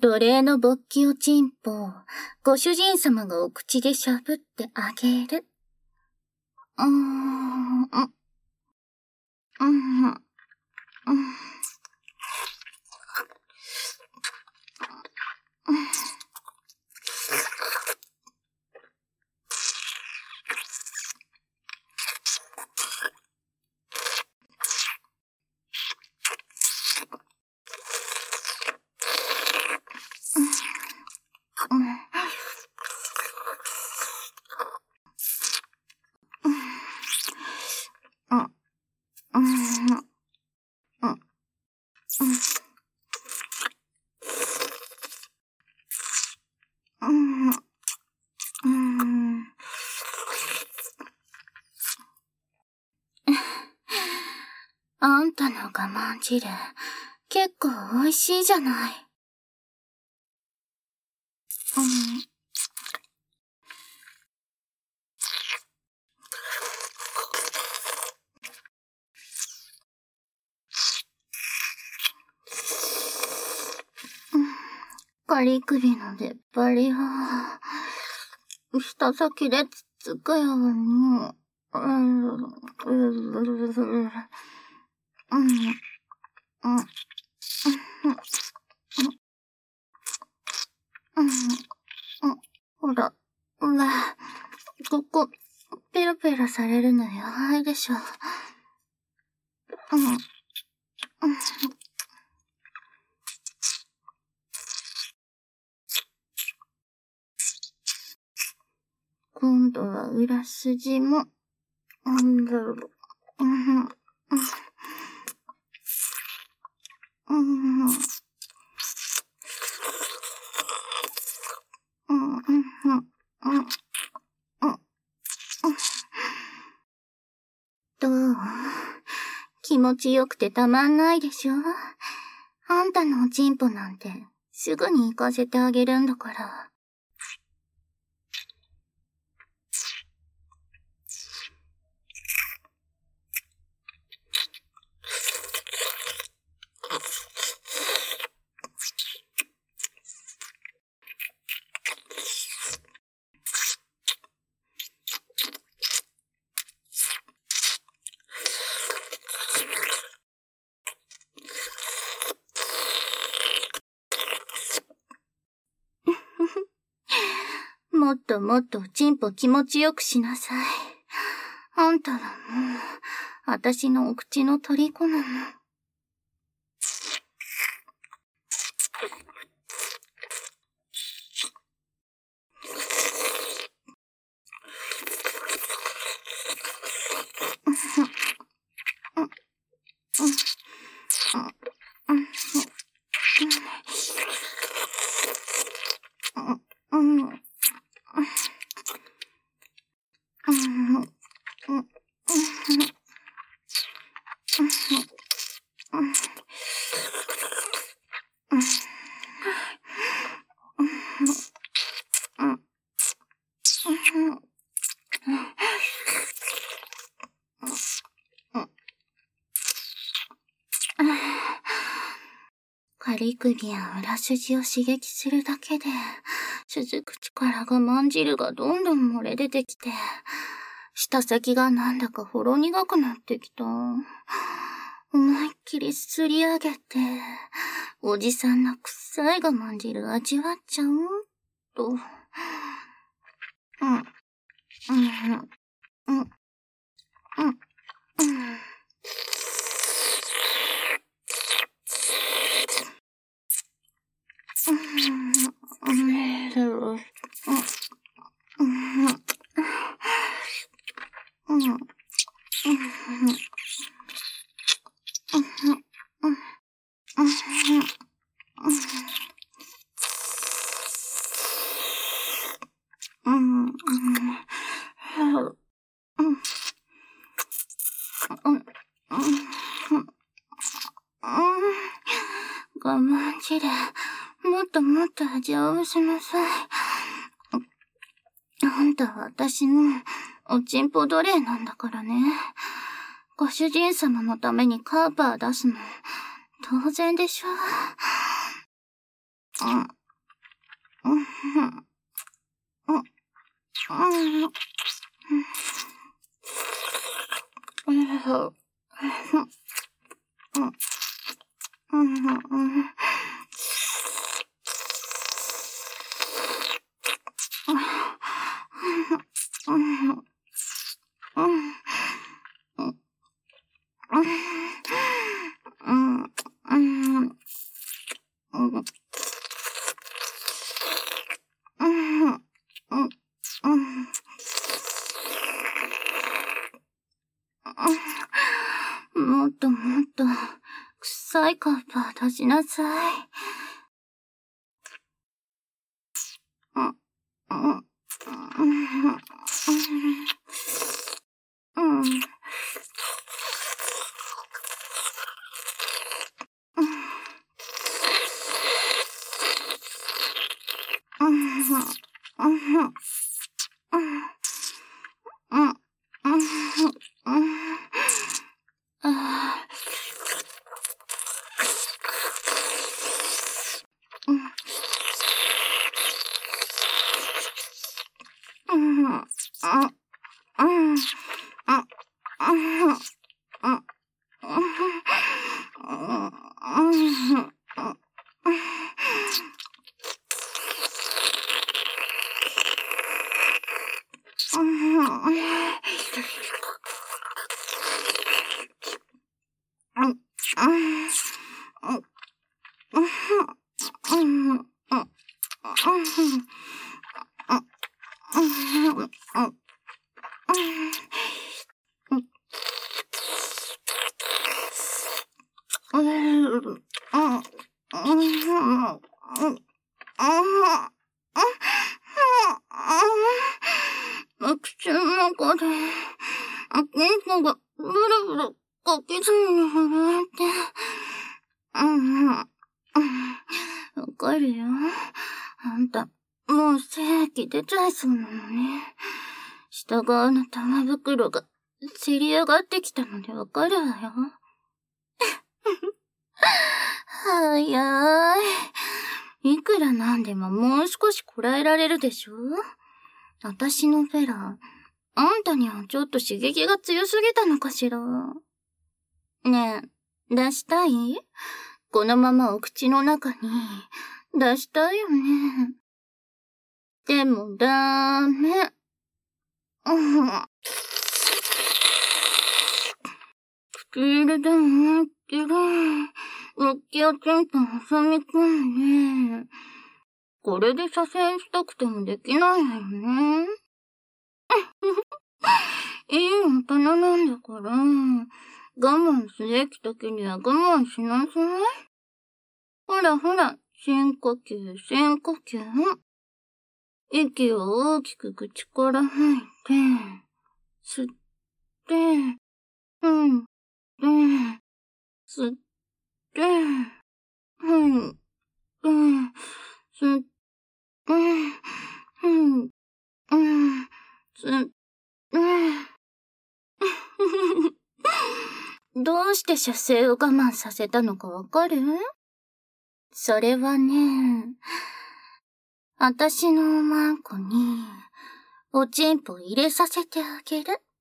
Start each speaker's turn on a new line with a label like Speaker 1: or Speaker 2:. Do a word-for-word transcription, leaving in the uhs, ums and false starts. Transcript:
Speaker 1: 奴隷の勃起おちんぽをご主人様がお口でしゃぶってあげる。うーん、うん、うん、うん。あんたの我慢汁、結構美味しいじゃない。うん。仮首の出っ張りは、舌先でつつくように、うん、うん、うん、うん、ほら、ほら、ここ、ペロペロされるのやばいでしょ。うん、うん。今度は裏筋も、うんだろう、うん、うん、うん、うん、うん、うん。どう？気持ちよくてたまんないでしょ？あんたのおちんぽなんてすぐに行かせてあげるんだから。もっともっとおちんぽ気持ちよくしなさい。あんたはもう、あたしのお口の虜なの。仮首や裏筋を刺激するだけで、鈴口から我慢汁がどんどん漏れ出てきて、舌先がなんだかほろ苦くなってきた。思いっきりすり上げて、おじさんの臭い我慢汁味わっちゃうと。うん。うん。うん。うん。うん。我慢汁、もっともっと味を合わせなさい。あんたは私のおちんぽ奴隷なんだからね。ご主人様のためにカーパー出すの、当然でしょ。 もっともっと臭いカッパ出しなさい。口の中で、うんこがブルブルかきそうに震えて。うん、わかるよ。あんた、もう精液出ちゃいそうなのね。下側の玉袋がせり上がってきたのでわかるわよ。はやーい。いくらなんでももう少しこらえられるでしょ？私のフェラ、あんたにはちょっと刺激が強すぎたのかしら。ねえ、出したい？このままお口の中に出したいよね。でもダメ。うん。口入れでもいいけど、楽器やテント挟み込んで、これで左遷したくてもできないわよね。いい大人なんだから、我慢すべき時には我慢しなさい。ほらほら、深呼吸、深呼吸。息を大きく口から吐いて、吸って、吐いて、吸って、吐いて、吸って、吐いて、吸って、どうして射精を我慢させたのかわかる？それはね、あたしのおまんこにおちんぽ入れさせてあげる。